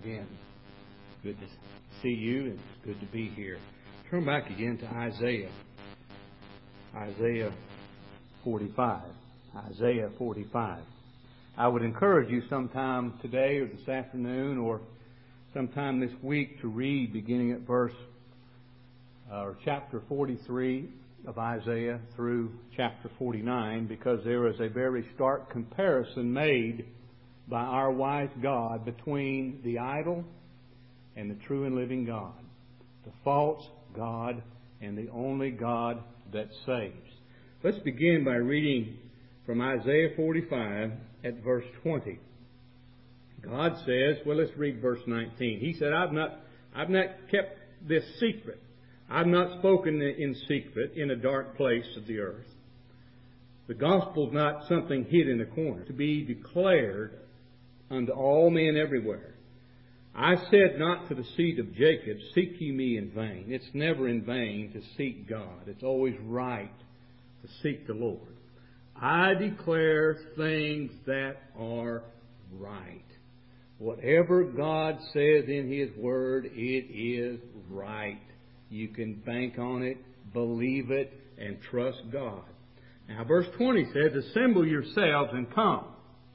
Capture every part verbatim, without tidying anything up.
Again, good to see you and it's good to be here. Turn back again to Isaiah. Isaiah forty-five. Isaiah forty-five. I would encourage you sometime today or this afternoon or sometime this week to read beginning at verse uh, or chapter forty-three of Isaiah through chapter forty-nine, because there is a very stark comparison made by our wise God between the idol and the true and living God, the false God and the only God that saves. Let's begin by reading from Isaiah forty-five at verse twenty. God says, well, let's read verse nineteen. He said, I've not, I've not kept this secret. I've not spoken in secret in a dark place of the earth. The gospel is not something hid in a corner, to be declared unto all men everywhere. I said not to the seed of Jacob, seek ye me in vain. It's never in vain to seek God. It's always right to seek the Lord. I declare things that are right. Whatever God says in His Word, it is right. You can bank on it, believe it, and trust God. Now, verse twenty says, assemble yourselves and come.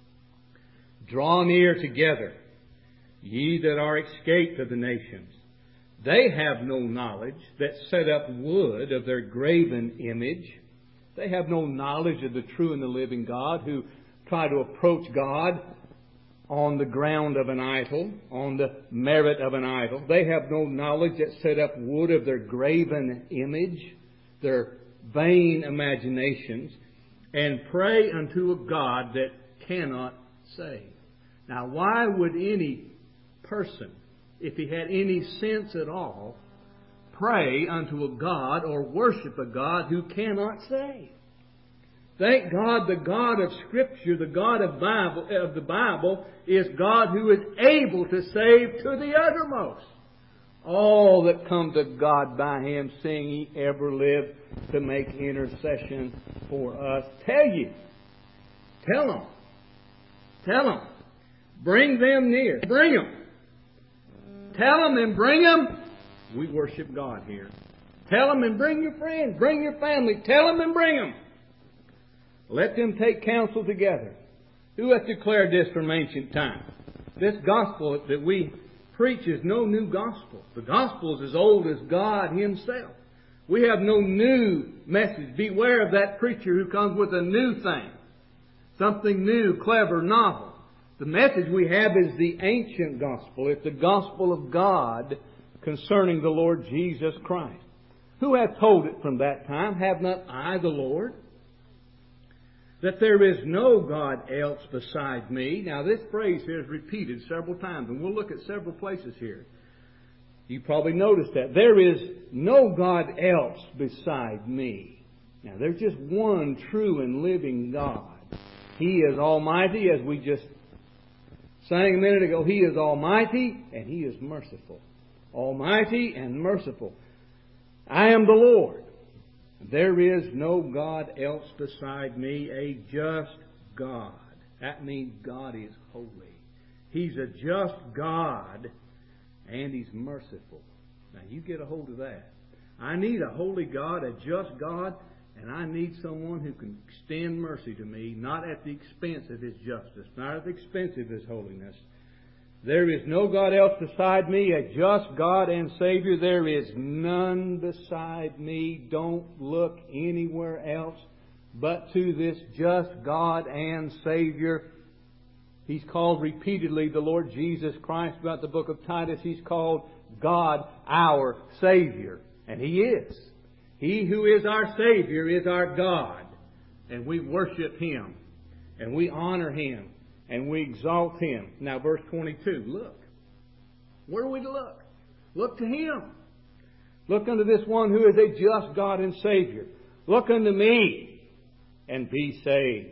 Draw near together, ye that are escaped of the nations. They have no knowledge that set up wood of their graven image. They have no knowledge of the true and the living God, who try to approach God on the ground of an idol, on the merit of an idol. They have no knowledge that set up wood of their graven image, their vain imaginations, and pray unto a God that cannot save. Now, why would any person, if he had any sense at all, pray unto a God or worship a God who cannot save? Thank God, the God of Scripture, the God of Bible of the Bible, is God who is able to save to the uttermost all that come to God by Him, seeing He ever lived to make intercession for us. Tell you, tell them, tell them, bring them near, bring them, tell them and bring them. We worship God here. Tell them and bring your friends, bring your family, tell them and bring them. Let them take counsel together. Who hath declared this from ancient time? This gospel that we preach is no new gospel. The gospel is as old as God Himself. We have no new message. Beware of that preacher who comes with a new thing. Something new, clever, novel. The message we have is the ancient gospel. It's the gospel of God concerning the Lord Jesus Christ. Who hath told it from that time? Have not I the Lord? That there is no God else beside me. Now, this phrase here is repeated several times, and we'll look at several places here. You probably noticed that. There is no God else beside me. Now, there's just one true and living God. He is almighty, as we just sang a minute ago. He is almighty, and He is merciful. Almighty and merciful. I am the Lord. There is no God else beside me, a just God. That means God is holy. He's a just God, and He's merciful. Now, you get a hold of that. I need a holy God, a just God, and I need someone who can extend mercy to me, not at the expense of His justice, not at the expense of His holiness. There is no God else beside me, a just God and Savior. There is none beside me. Don't look anywhere else but to this just God and Savior. He's called repeatedly the Lord Jesus Christ. Throughout the book of Titus, He's called God our Savior. And He is. He who is our Savior is our God. And we worship Him. And we honor Him. And we exalt Him. Now, verse twenty-two. Look. Where are we to look? Look to Him. Look unto this one who is a just God and Savior. Look unto me and be saved.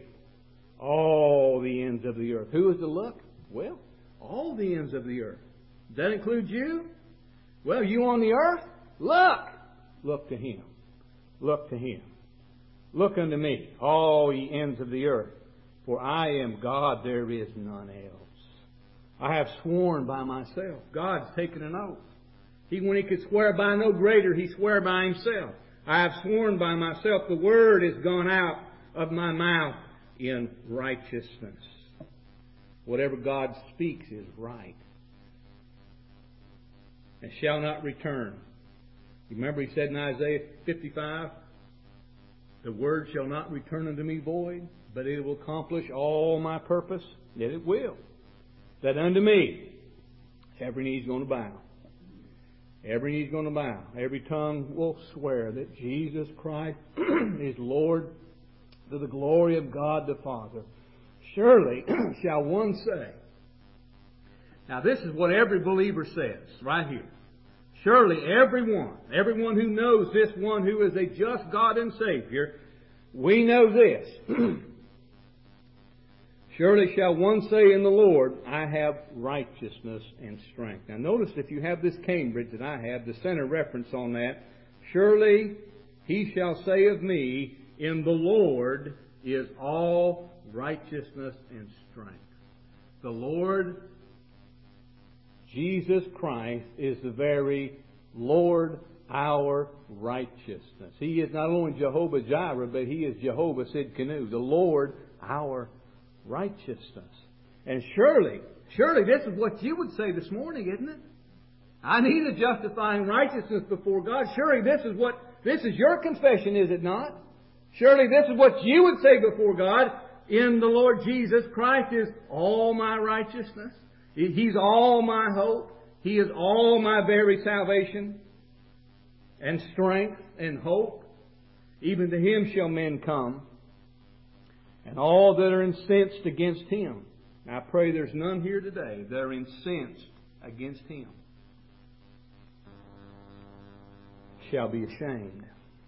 All the ends of the earth. Who is to look? Well, all the ends of the earth. Does that include you? Well, you on the earth? Look. Look to Him. Look to Him. Look unto me, all ye ends of the earth. For I am God, there is none else. I have sworn by myself. God's taken an oath. He, when He could swear by no greater, He swore by Himself. I have sworn by myself, the word is gone out of my mouth in righteousness. Whatever God speaks is right. And shall not return. You remember He said in Isaiah fifty-five, the word shall not return unto me void, but it will accomplish all my purpose. Yet it will. That unto me, every knee is going to bow. Every knee is going to bow. Every tongue will swear that Jesus Christ is Lord, to the glory of God the Father. Surely shall one say. Now this is what every believer says right here. Surely everyone, everyone who knows this one who is a just God and Savior, we know this. Surely shall one say in the Lord, I have righteousness and strength. Now notice if you have this Cambridge that I have, the center reference on that, surely he shall say of me, in the Lord is all righteousness and strength. The Lord Jesus Christ is the very Lord, our righteousness. He is not only Jehovah Jireh, but He is Jehovah Sidkenu, the Lord, our righteousness. And surely, surely this is what you would say this morning, isn't it? I need a justifying righteousness before God. Surely this is what, this is your confession, is it not? Surely this is what you would say before God. In the Lord Jesus Christ is all my righteousness. He's all my hope. He is all my very salvation and strength and hope. Even to Him shall men come, and all that are incensed against Him. Now I pray there's none here today that are incensed against Him shall be ashamed.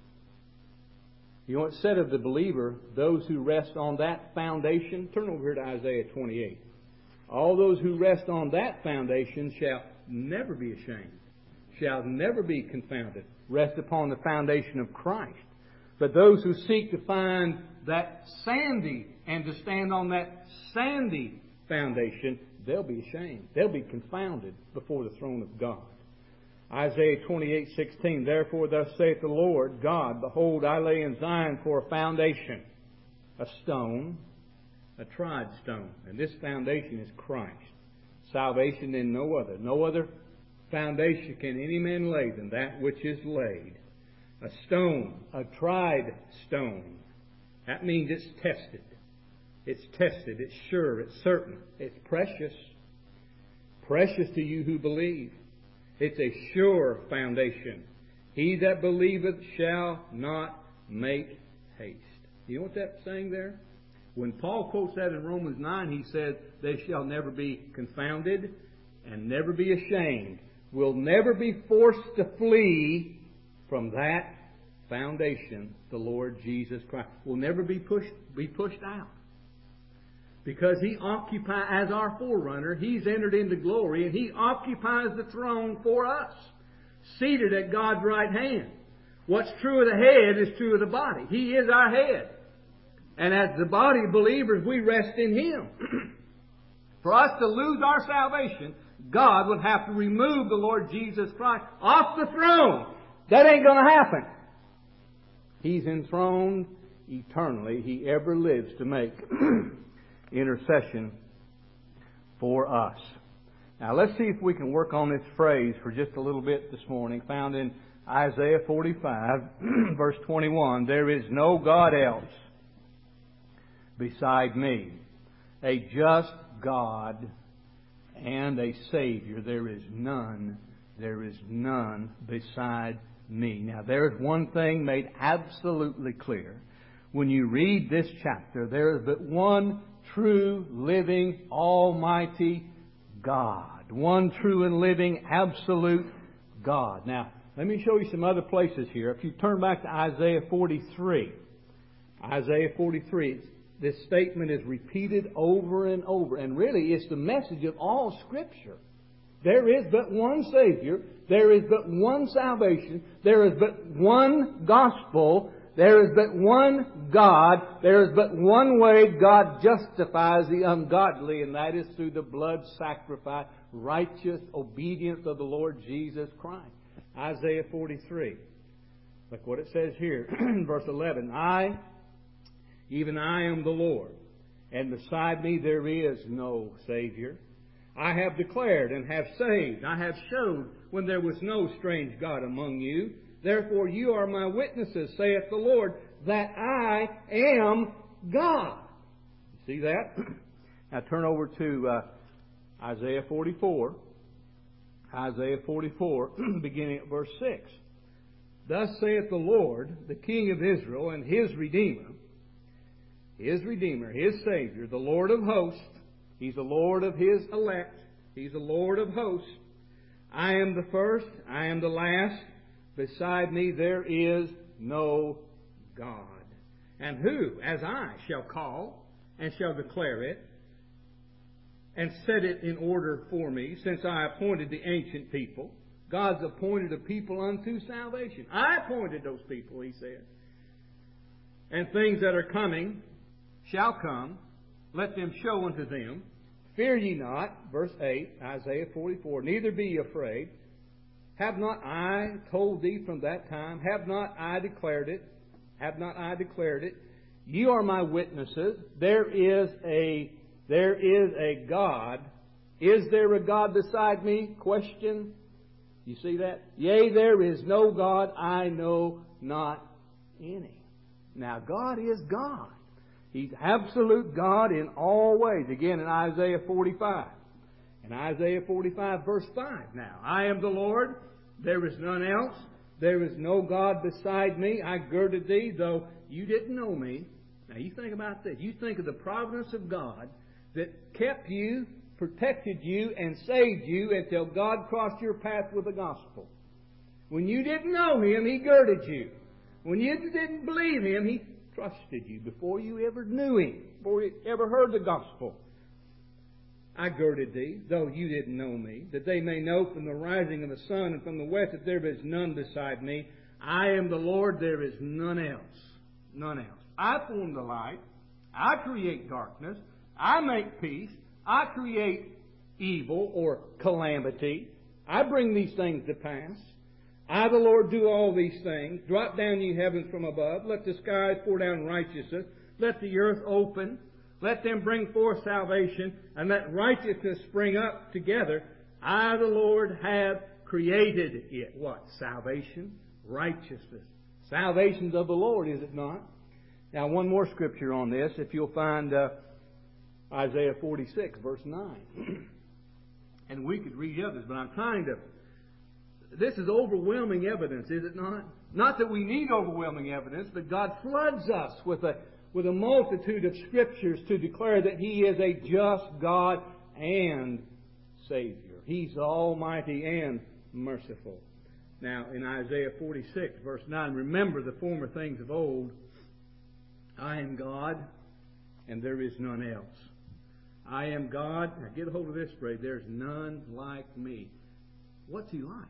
You know what it said of the believer, those who rest on that foundation? Turn over here to Isaiah twenty-eight. All those who rest on that foundation shall never be ashamed, shall never be confounded. Rest upon the foundation of Christ. But those who seek to find that sandy and to stand on that sandy foundation, they'll be ashamed. They'll be confounded before the throne of God. Isaiah twenty-eight sixteen. Therefore thus saith the Lord God, behold, I lay in Zion for a foundation, a stone, a tried stone. And this foundation is Christ. Salvation in no other. No other foundation can any man lay than that which is laid. A stone, a tried stone. That means it's tested. It's tested. It's sure. It's certain. It's precious. Precious to you who believe. It's a sure foundation. He that believeth shall not make haste. You know what that's saying there? When Paul quotes that in Romans nine, he said, they shall never be confounded and never be ashamed. Will never be forced to flee from that foundation, the Lord Jesus Christ. Will never be pushed, be pushed out. Because He occupies, as our forerunner, He's entered into glory and He occupies the throne for us, seated at God's right hand. What's true of the head is true of the body. He is our head. And as the body of believers, we rest in Him. For us to lose our salvation, God would have to remove the Lord Jesus Christ off the throne. That ain't going to happen. He's enthroned eternally. He ever lives to make intercession for us. Now let's see if we can work on this phrase for just a little bit this morning, found in Isaiah forty-five, verse twenty-one. There is no God else beside me, a just God and a Savior. There is none, there is none beside me. Now there's one thing made absolutely clear. When you read this chapter, there is but one true, living, almighty God. One true and living, absolute God. Now, let me show you some other places here. If you turn back to Isaiah forty-three. Isaiah forty-three, this statement is repeated over and over. And really, it's the message of all Scripture. There is but one Savior. There is but one salvation. There is but one gospel. There is but one God. There is but one way God justifies the ungodly, and that is through the blood sacrifice, righteous obedience of the Lord Jesus Christ. Isaiah forty-three. Look what it says here in verse eleven. I, even I am the Lord, and beside me there is no Savior. I have declared and have saved. I have showed when there was no strange God among you. Therefore you are my witnesses, saith the Lord, that I am God. You see that? Now turn over to uh, Isaiah forty-four. Isaiah forty-four, beginning at verse six. Thus saith the Lord, the King of Israel and His Redeemer, His Redeemer, His Savior, the Lord of hosts. He's the Lord of His elect. He's the Lord of hosts. I am the first, I am the last. Beside me there is no God. And who, as I, shall call and shall declare it and set it in order for me, since I appointed the ancient people. God's appointed a people unto salvation. I appointed those people, He said. And things that are coming shall come. Let them show unto them. Fear ye not, verse eight, Isaiah forty-four, neither be ye afraid. Have not I told thee from that time? Have not I declared it? Have not I declared it? You are my witnesses. There is a, there is a God. Is there a God beside me? Question. You see that? Yea, there is no God. I know not any. Now, God is God. He's absolute God in all ways. Again, in Isaiah forty-five. In Isaiah forty-five, verse five now. I am the Lord. There is none else. There is no God beside me. I girded thee, though you didn't know me. Now, you think about this. You think of the providence of God that kept you, protected you, and saved you until God crossed your path with the gospel. When you didn't know Him, He girded you. When you didn't believe Him, He trusted you before you ever knew Him, before you ever heard the gospel. I girded thee, though you didn't know me, that they may know from the rising of the sun and from the west that there is none beside me. I am the Lord, there is none else. None else. I form the light. I create darkness. I make peace. I create evil or calamity. I bring these things to pass. I, the Lord, do all these things. Drop down, ye heavens from above. Let the skies pour down righteousness. Let the earth open. Let them bring forth salvation, and let righteousness spring up together. I, the Lord, have created it. What? Salvation, righteousness. Salvation's of the Lord, is it not? Now, one more scripture on this, if you'll find uh, Isaiah forty-six, verse nine. And we could read others, but I'm trying to... This is overwhelming evidence, is it not? Not that we need overwhelming evidence, but God floods us with a with a multitude of scriptures to declare that He is a just God and Savior. He's almighty and merciful. Now, in Isaiah forty-six, verse nine, remember the former things of old. I am God, and there is none else. I am God. Now, get a hold of this phrase. There's none like me. What's He like?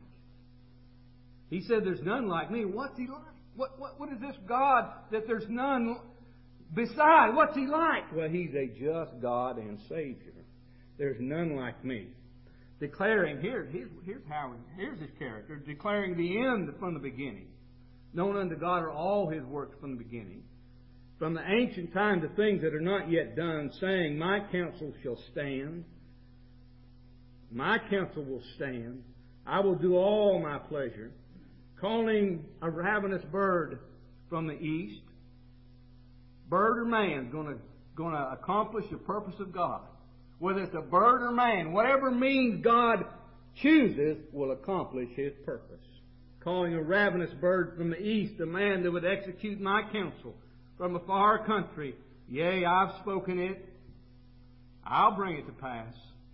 He said, there's none like me. What's He like? What, what, what is this God that there's none beside? What's He like? Well, He's a just God and Savior. There's none like me. Declaring, here, here's, here's how, here's His character. Declaring the end from the beginning. Known unto God are all His works from the beginning. From the ancient time to things that are not yet done, saying, my counsel shall stand. My counsel will stand. I will do all my pleasure. Calling a ravenous bird from the east. Bird or man going to going to accomplish the purpose of God. Whether it's a bird or man, whatever means God chooses will accomplish His purpose. Calling a ravenous bird from the east, a man that would execute my counsel from a far country. Yea, I've spoken it. I'll bring it to pass.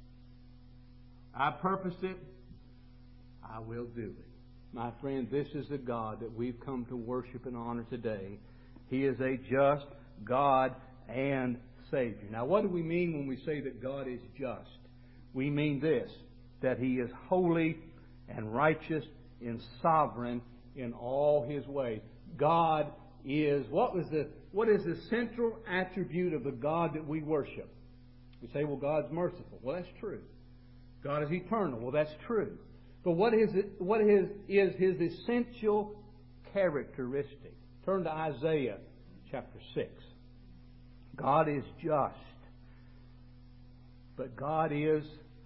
I purposed it. I will do it. My friend, this is the God that we've come to worship and honor today. He is a just God and Savior. Now, what do we mean when we say that God is just? We mean this, that He is holy and righteous and sovereign in all His ways. God is, what was the, what is the central attribute of the God that we worship? We say, well, God's merciful. Well, that's true. God is eternal. Well, that's true. But what is it, what is, is His essential characteristic? Turn to Isaiah chapter six. God is just, but God is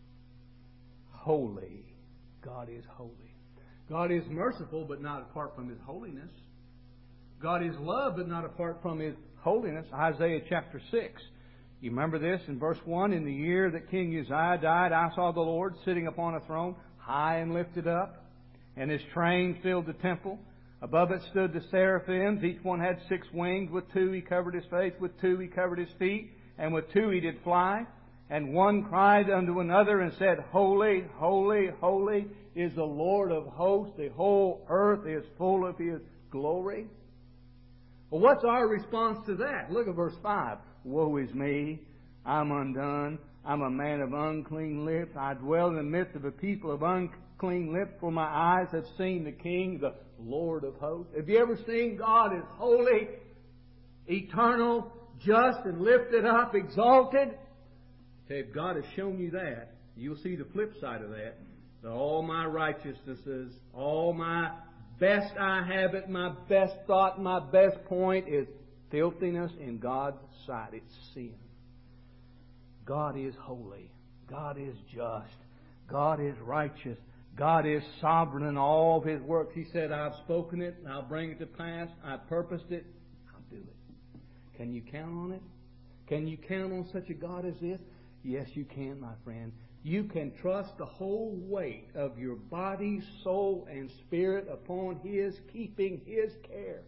holy. God is holy. God is merciful, but not apart from His holiness. God is love, but not apart from His holiness. Isaiah chapter six. You remember this in verse one? In the year that King Uzziah died, I saw the Lord sitting upon a throne, high and lifted up, and His train filled the temple. Above it stood the seraphims. Each one had six wings. With two He covered His face. With two He covered His feet. And with two He did fly. And one cried unto another and said, Holy, holy, holy is the Lord of hosts. The whole earth is full of His glory. Well, what's our response to that? Look at verse five. Woe is me. I'm undone. I'm a man of unclean lips. I dwell in the midst of a people of unclean lips, for my eyes have seen the King, the Lord of hosts. Have you ever seen God as holy, eternal, just, and lifted up, exalted? If God has shown you that, you'll see the flip side of that. That all my righteousnesses, all my best I have it, my best thought, my best point is filthiness in God's sight. It's sin. God is holy. God is just. God is righteous. God is sovereign in all of His works. He said, I've spoken it, and I'll bring it to pass. I purposed it, I'll do it. Can you count on it? Can you count on such a God as this? Yes, you can, my friend. You can trust the whole weight of your body, soul, and spirit upon His keeping, His care.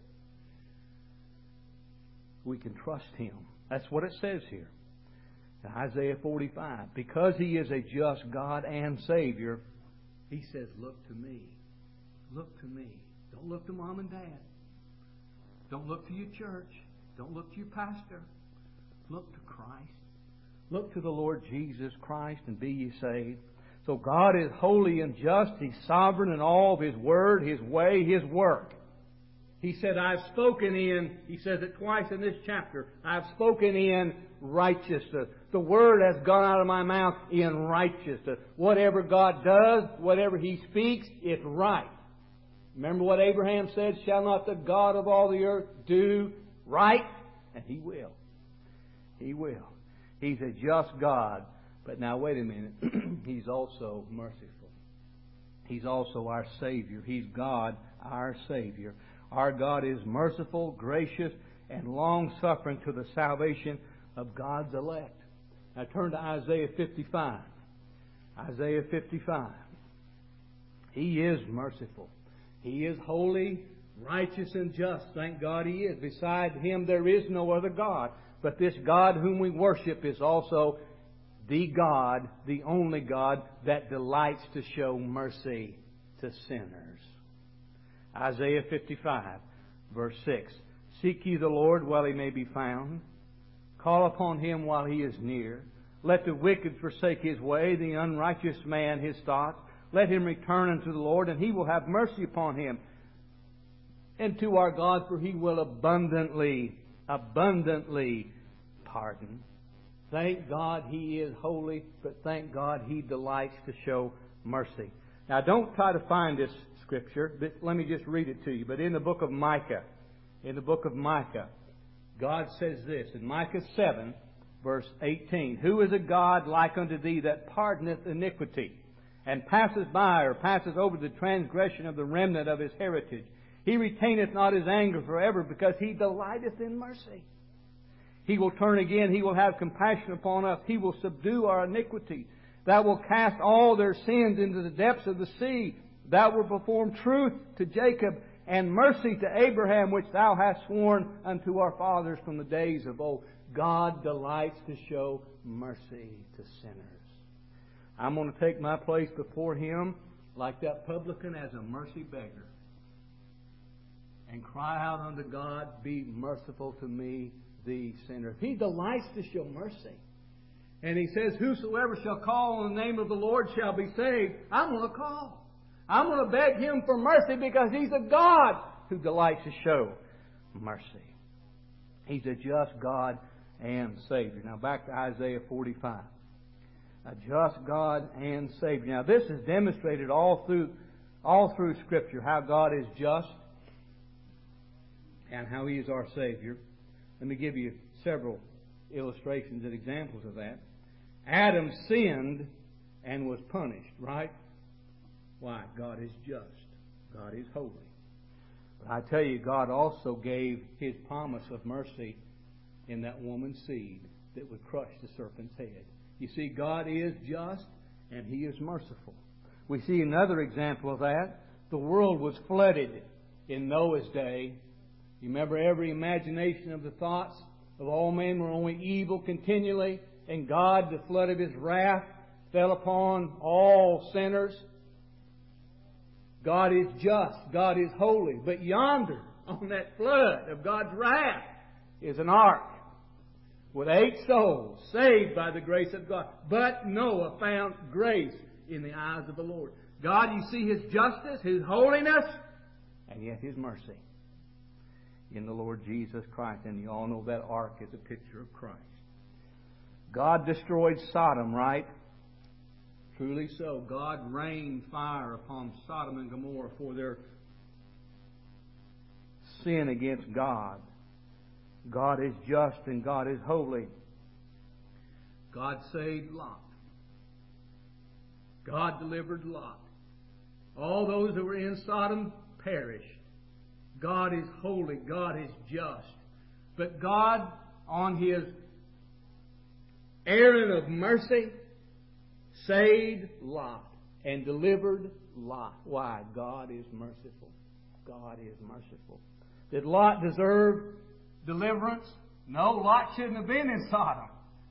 We can trust Him. That's what it says here. In Isaiah forty-five. Because He is a just God and Savior, He says, look to me. Look to me. Don't look to mom and dad. Don't look to your church. Don't look to your pastor. Look to Christ. Look to the Lord Jesus Christ and be ye saved. So God is holy and just. He's sovereign in all of His word, His way, His work. He said, I've spoken in, He says it twice in this chapter, I've spoken in righteousness. The word has gone out of my mouth in righteousness. Whatever God does, whatever He speaks, it's right. Remember what Abraham said, shall not the God of all the earth do right? And He will. He will. He's a just God. But now wait a minute. He's also merciful. He's also our Savior. He's God, our Savior. Our God is merciful, gracious, and long-suffering to the salvation of God's elect. Now turn to Isaiah fifty-five. Isaiah fifty-five. He is merciful. He is holy, righteous, and just. Thank God He is. Beside Him there is no other God. But this God whom we worship is also the God, the only God that delights to show mercy to sinners. Isaiah fifty-five, verse six. Seek ye the Lord while He may be found. Call upon Him while He is near. Let the wicked forsake his way, the unrighteous man his thoughts. Let him return unto the Lord, and He will have mercy upon him. And to our God, for He will abundantly, abundantly pardon. Thank God He is holy, but thank God He delights to show mercy. Now don't try to find this scripture. Let me just read it to you. But in the book of Micah, in the book of Micah, God says this in Micah seven, verse eighteen. Who is a God like unto thee that pardoneth iniquity, and passes by or passes over the transgression of the remnant of his heritage? He retaineth not His anger forever, because He delighteth in mercy. He will turn again. He will have compassion upon us. He will subdue our iniquity. Thou wilt cast all their sins into the depths of the sea. Thou wilt perform truth to Jacob and mercy to Abraham, which Thou hast sworn unto our fathers from the days of old. God delights to show mercy to sinners. I'm going to take my place before Him like that publican as a mercy beggar and cry out unto God, be merciful to me, the sinner. He delights to show mercy. And He says, whosoever shall call on the name of the Lord shall be saved. I'm going to call. I'm going to beg Him for mercy, because He's a God who delights to show mercy. He's a just God and Savior. Now back to Isaiah forty-five. A just God and Savior. Now this is demonstrated all through all through Scripture, how God is just and how He is our Savior. Let me give you several illustrations and examples of that. Adam sinned and was punished, right? Why? God is just. God is holy. But I tell you, God also gave His promise of mercy in that woman's seed that would crush the serpent's head. You see, God is just and He is merciful. We see another example of that. The world was flooded in Noah's day. You remember, every imagination of the thoughts of all men were only evil continually, and God, the flood of His wrath, fell upon all sinners. God is just. God is holy. But yonder, on that flood of God's wrath, is an ark with eight souls saved by the grace of God. But Noah found grace in the eyes of the Lord. God, you see His justice, His holiness, and yet His mercy in the Lord Jesus Christ. And you all know that ark is a picture of Christ. God destroyed Sodom, right? Truly so. God rained fire upon Sodom and Gomorrah for their sin against God. God is just and God is holy. God saved Lot. God delivered Lot. All those that were in Sodom perished. God is holy. God is just. But God, on His errand of mercy, saved Lot and delivered Lot. Why? God is merciful. God is merciful. Did Lot deserve deliverance? No, Lot shouldn't have been in Sodom.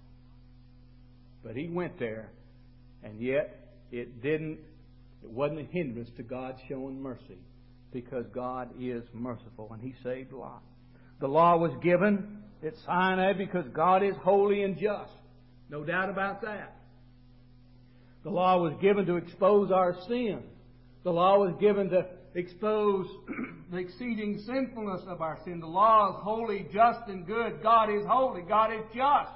But he went there, and yet it didn't, it wasn't a hindrance to God showing mercy, because God is merciful, and He saved Lot. The law was given at Sinai because God is holy and just. No doubt about that. The law was given to expose our sin. The law was given to expose the exceeding sinfulness of our sin. The law is holy, just, and good. God is holy. God is just.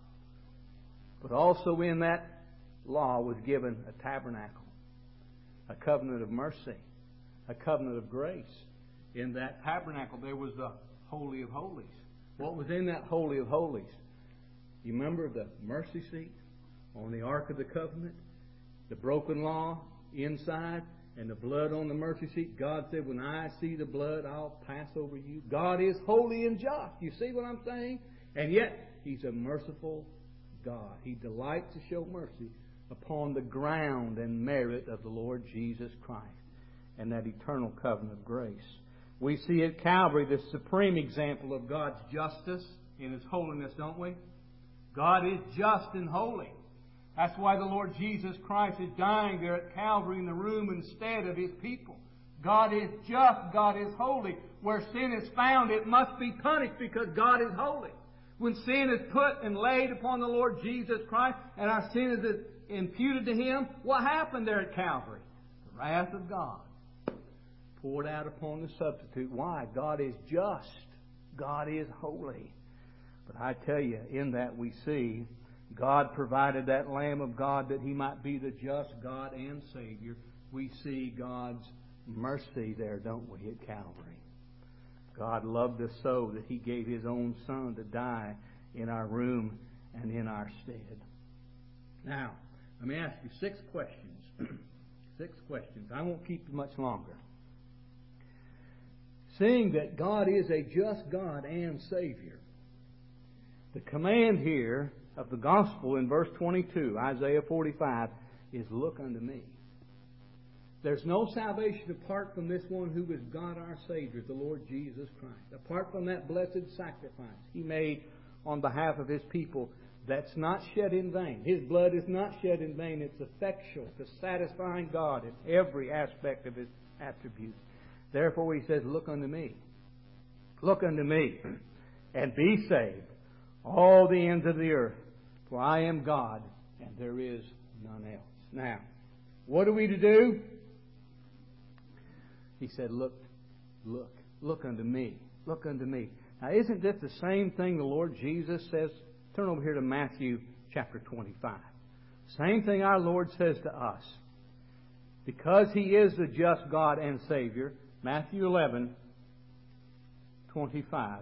But also in that law was given a tabernacle, a covenant of mercy, a covenant of grace. In that tabernacle there was the Holy of Holies. What was in that Holy of Holies? You remember the mercy seat on the Ark of the Covenant? The broken law inside and the blood on the mercy seat. God said, when I see the blood, I'll pass over you. God is holy and just. You see what I'm saying? And yet, He's a merciful God. He delights to show mercy upon the ground and merit of the Lord Jesus Christ and that eternal covenant of grace. We see at Calvary the supreme example of God's justice in His holiness, don't we? God is just and holy. That's why the Lord Jesus Christ is dying there at Calvary in the room instead of His people. God is just. God is holy. Where sin is found, it must be punished because God is holy. When sin is put and laid upon the Lord Jesus Christ and our sin is imputed to Him, what happened there at Calvary? The wrath of God poured out upon the substitute. Why? God is just. God is holy. But I tell you, in that we see God provided that Lamb of God that He might be the just God and Savior. We see God's mercy there, don't we, at Calvary? God loved us so that He gave His own Son to die in our room and in our stead. Now, let me ask you six questions. Six questions. I won't keep you much longer. Seeing that God is a just God and Savior, the command here of the gospel in verse twenty-two, Isaiah forty-five, is look unto me. There's no salvation apart from this one who is God our Savior, the Lord Jesus Christ. Apart from that blessed sacrifice He made on behalf of His people, that's not shed in vain. His blood is not shed in vain. It's effectual to satisfying God in every aspect of His attributes. Therefore He says, look unto me. Look unto me and be saved, all the ends of the earth. For I am God, and there is none else. Now, what are we to do? He said, look, look, look unto me. Look unto me. Now, isn't this the same thing the Lord Jesus says? Turn over here to Matthew chapter twenty-five. Same thing our Lord says to us. Because He is the just God and Savior. Matthew eleven, twenty-five.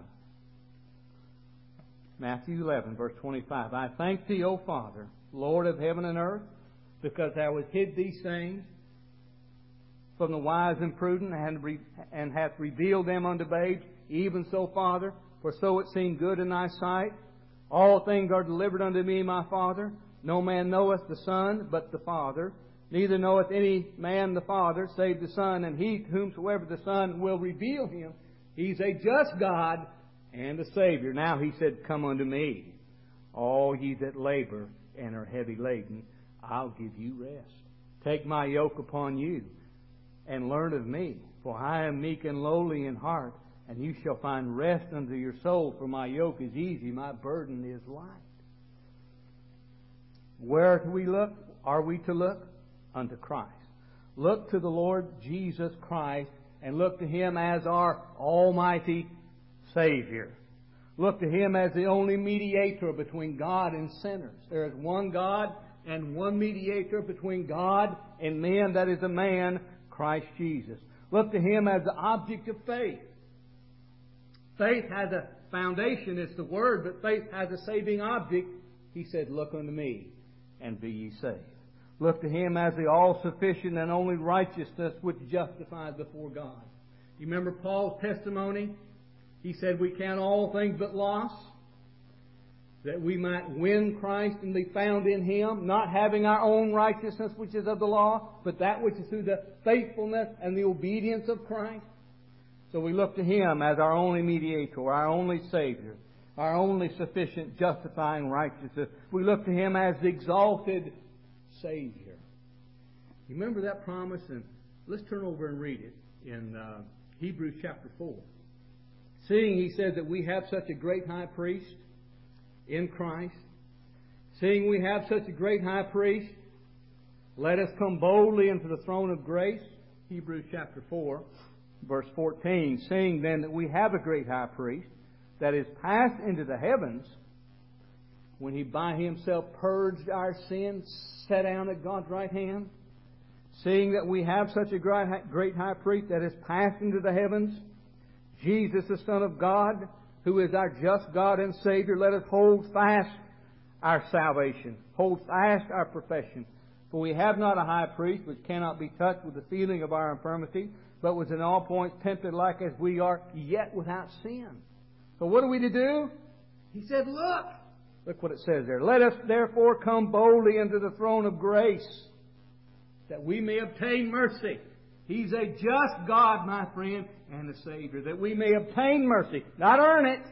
Matthew eleven, verse twenty-five. I thank Thee, O Father, Lord of heaven and earth, because Thou hast hid these things from the wise and prudent, and, re- and hath revealed them unto babes. Even so, Father, for so it seemed good in Thy sight. All things are delivered unto me, my Father. No man knoweth the Son, but the Father. Neither knoweth any man the Father, save the Son, and he to whomsoever the Son will reveal Him. He's a just God and a Savior. Now He said, Come unto me, all ye that labor and are heavy laden, I'll give you rest. Take my yoke upon you, and learn of me, for I am meek and lowly in heart, and you shall find rest unto your soul, for my yoke is easy, my burden is light. Where do we look? Are we to look? Unto Christ. Look to the Lord Jesus Christ, and look to Him as our almighty Savior. Look to Him as the only mediator between God and sinners. There is one God and one mediator between God and men, that is a man, Christ Jesus. Look to Him as the object of faith. Faith has a foundation, it's the Word, but faith has a saving object. He said, Look unto me, and be ye saved. Look to Him as the all-sufficient and only righteousness which justifies before God. You remember Paul's testimony? He said, We count all things but loss, that we might win Christ and be found in Him, not having our own righteousness which is of the law, but that which is through the faithfulness and the obedience of Christ. So we look to Him as our only mediator, our only Savior, our only sufficient justifying righteousness. We look to Him as the exalted Savior. You remember that promise? And let's turn over and read it in uh, Hebrews chapter four. Seeing, he says, that we have such a great high priest in Christ, seeing we have such a great high priest, let us come boldly into the throne of grace. Hebrews chapter four, verse fourteen. Seeing then that we have a great high priest that is passed into the heavens, when He by Himself purged our sins, sat down at God's right hand. Seeing that we have such a great high priest that is passed into the heavens, Jesus the Son of God, who is our just God and Savior, let us hold fast our salvation, hold fast our profession. For we have not a high priest which cannot be touched with the feeling of our infirmity, but was in all points tempted like as we are, yet without sin. So what are we to do? He said, look. Look what it says there. Let us therefore come boldly into the throne of grace, that we may obtain mercy. He's a just God, my friend, and a Savior, that we may obtain mercy. Not earn it.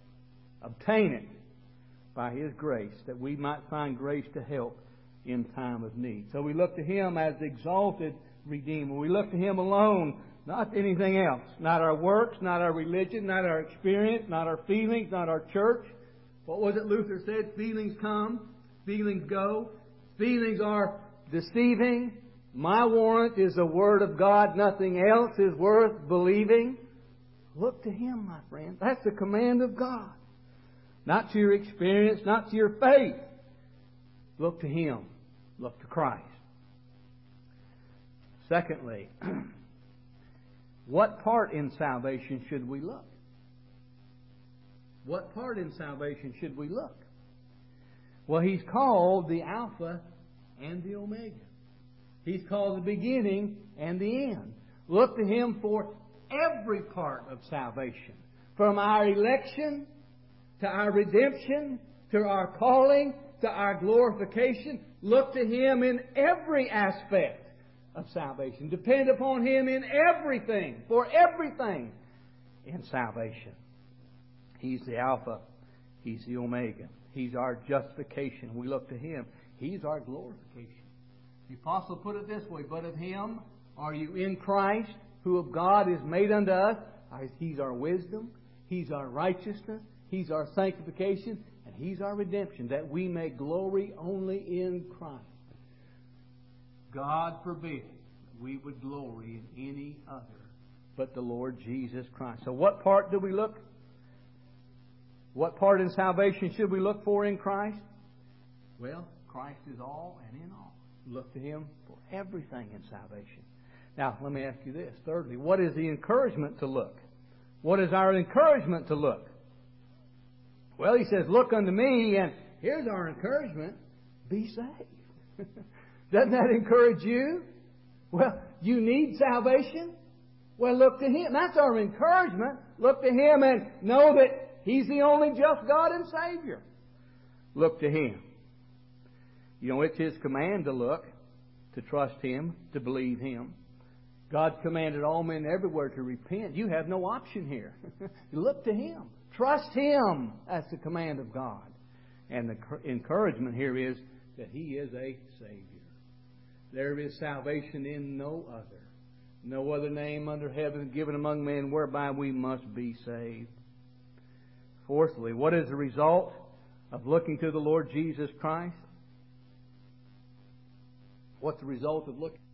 Obtain it by His grace, that we might find grace to help in time of need. So we look to Him as the exalted Redeemer. We look to Him alone, not anything else. Not our works, not our religion, not our experience, not our feelings, not our church. What was it Luther said? Feelings come, feelings go. Feelings are deceiving. My warrant is the Word of God. Nothing else is worth believing. Look to Him, my friend. That's the command of God. Not to your experience, not to your faith. Look to Him. Look to Christ. Secondly, what part in salvation should we look? What part in salvation should we look? Well, He's called the Alpha and the Omega. He's called the beginning and the end. Look to Him for every part of salvation. From our election to our redemption, to our calling, to our glorification. Look to Him in every aspect of salvation. Depend upon Him in everything, for everything in salvation. He's the Alpha. He's the Omega. He's our justification. We look to Him. He's our glorification. The Apostle put it this way, but of Him are you in Christ, who of God is made unto us. He's our wisdom. He's our righteousness. He's our sanctification. And He's our redemption, that we may glory only in Christ. God forbid we would glory in any other but the Lord Jesus Christ. So what part do we look? What part in salvation should we look for in Christ? Well, Christ is all and in all. Look to Him for everything in salvation. Now, let me ask you this. Thirdly, what is the encouragement to look? What is our encouragement to look? Well, He says, look unto me, and here's our encouragement. Be saved. Doesn't that encourage you? Well, you need salvation? Well, look to Him. That's our encouragement. Look to Him and know that He's the only just God and Savior. Look to Him. You know, it's His command to look, to trust Him, to believe Him. God commanded all men everywhere to repent. You have no option here. Look to Him. Trust Him. That's the command of God. And the encouragement here is that He is a Savior. There is salvation in no other. No other name under heaven given among men whereby we must be saved. Fourthly, what is the result of looking to the Lord Jesus Christ? What's the result of looking?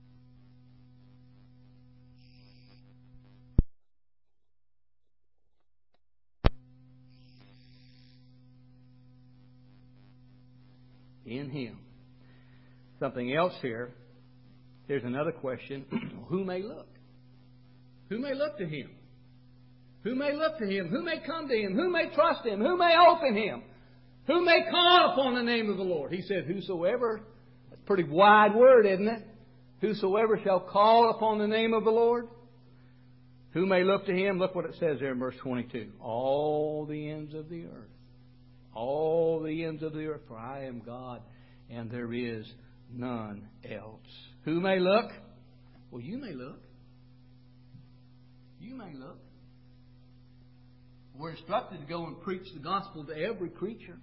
In Him. Something else here. Here's another question. Who may look? Who may look to Him? Who may look to Him? Who may come to Him? Who may trust Him? Who may hope in Him? Who may call upon the name of the Lord? He said, whosoever. That's a pretty wide word, isn't it? Whosoever shall call upon the name of the Lord. Who may look to Him? Look what it says there in verse twenty-two. All the ends of the earth. All the ends of the earth. For I am God, and there is none else. Who may look? Well, you may look. You may look. We're instructed to go and preach the gospel to every creature.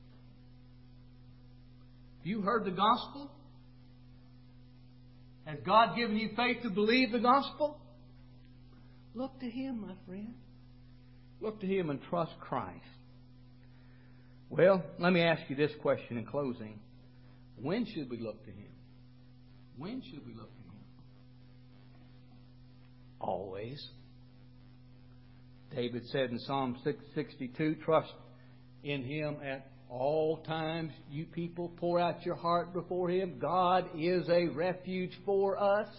Have you heard the gospel? Has God given you faith to believe the gospel? Look to Him, my friend. Look to Him and trust Christ. Well, let me ask you this question in closing. When should we look to Him? When should we look to Him? Always. David said in Psalm six sixty-two, trust in Him at all times. You people, pour out your heart before Him. God is a refuge for us.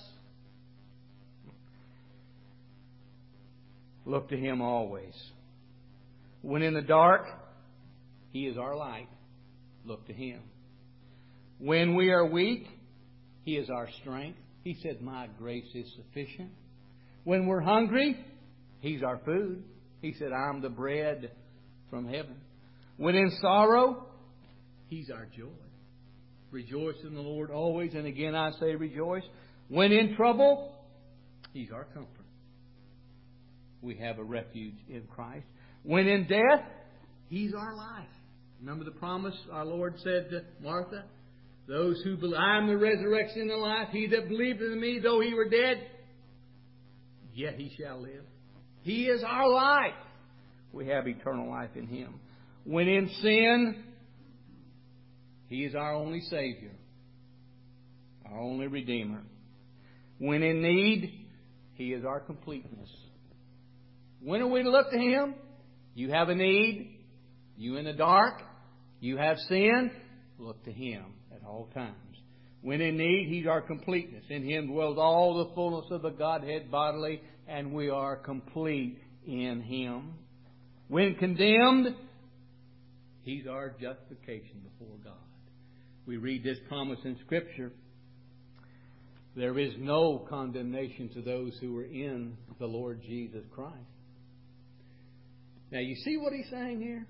Look to Him always. When in the dark, He is our light. Look to Him. When we are weak, He is our strength. He said, my grace is sufficient. When we're hungry, He's our food. He said, I'm the bread from heaven. When in sorrow, He's our joy. Rejoice in the Lord always. And again I say rejoice. When in trouble, He's our comfort. We have a refuge in Christ. When in death, He's our life. Remember the promise our Lord said to Martha? Those who believe, I am the resurrection and the life. He that believed in me, though he were dead, yet he shall live. He is our life. We have eternal life in Him. When in sin, He is our only Savior, our only Redeemer. When in need, He is our completeness. When are we to look to Him? You have a need. You in the dark. You have sin. Look to Him at all times. When in need, He's our completeness. In Him dwells all the fullness of the Godhead bodily, and we are complete in Him. When condemned, He's our justification before God. We read this promise in Scripture. There is no condemnation to those who are in the Lord Jesus Christ. Now, you see what He's saying here?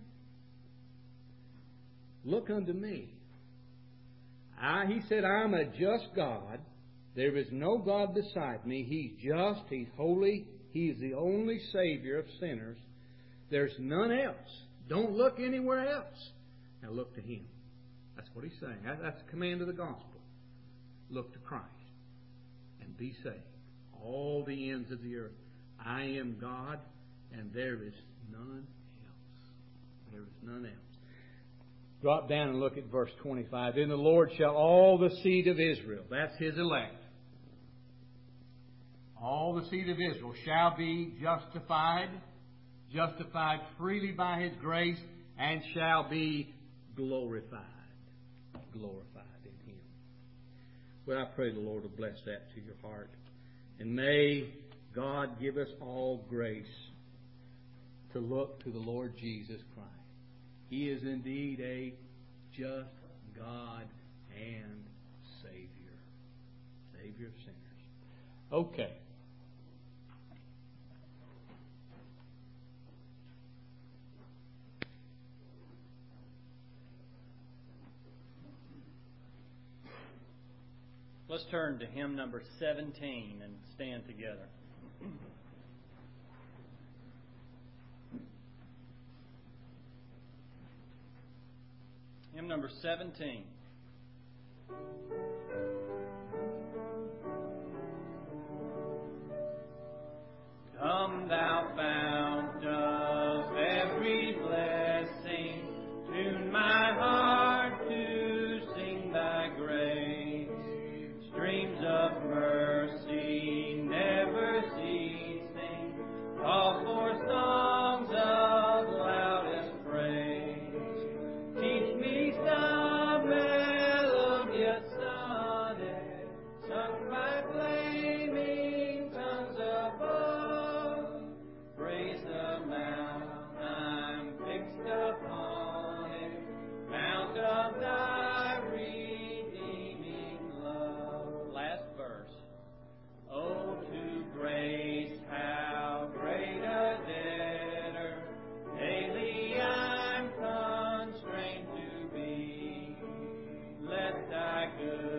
Look unto me. I, he said, I'm a just God. There is no God beside me. He's just. He's holy. He's the only Savior of sinners. There's none else. Don't look anywhere else. Now look to Him. That's what He's saying. That's the command of the gospel. Look to Christ and be saved. All the ends of the earth. I am God, and there is none else. There is none else. Drop down and look at verse twenty-five. In the Lord shall all the seed of Israel, that's His elect, all the seed of Israel shall be justified, justified freely by His grace, and shall be glorified. Glorified in Him. Well, I pray the Lord will bless that to your heart. And may God give us all grace to look to the Lord Jesus Christ. He is indeed a just God and Savior. Savior of sinners. Okay. Let's turn to hymn number seventeen and stand together. Hymn number seventeen. Come, thou fount of every blessing, tune my heart to sing thy grace. Streams of mercy never ceasing, call for songs of loudest praise. Teach me some melodious sonnet, sung by flaming tongues above. Praise the mount I'm fixed upon it, mount of thy redeeming love. Last verse. Oh, to grace, how great a debtor daily I'm constrained to be. Let thy good